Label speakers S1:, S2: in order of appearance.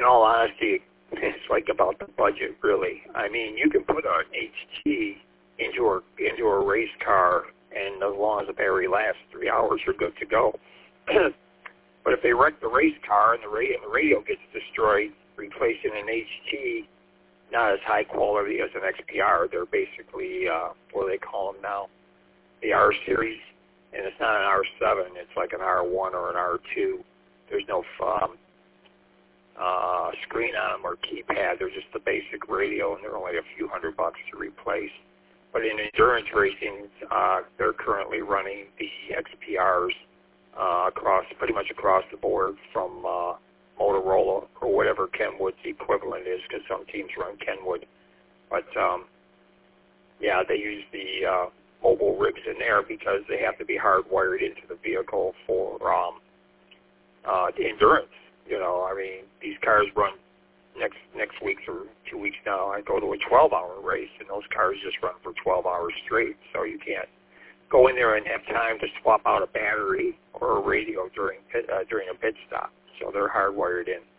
S1: in all honesty, it's like about the budget, really. I mean, you can put an HT into a race car, and as long as the battery lasts 3 hours, you're good to go. But if they wreck the race car and the radio gets destroyed, replacing an HT, not as high quality as an XPR. They're basically, what do they call them now? The R series, and it's not an R7. It's like an R1 or an R2. There's no screen on them or keypad. They're just the basic radio, and they're only a few $100 to replace. But in endurance racing, they're currently running the XPRs pretty much across the board from Motorola or whatever Kenwood's equivalent is, because some teams run Kenwood. But, yeah, they use the mobile ribs in there because they have to be hardwired into the vehicle for the endurance. You know, I mean, these cars run next week or 2 weeks now. I go to a 12-hour race, and those cars just run for 12 hours straight, so you can't go in there and have time to swap out a battery or a radio during a pit stop. So they're hardwired in.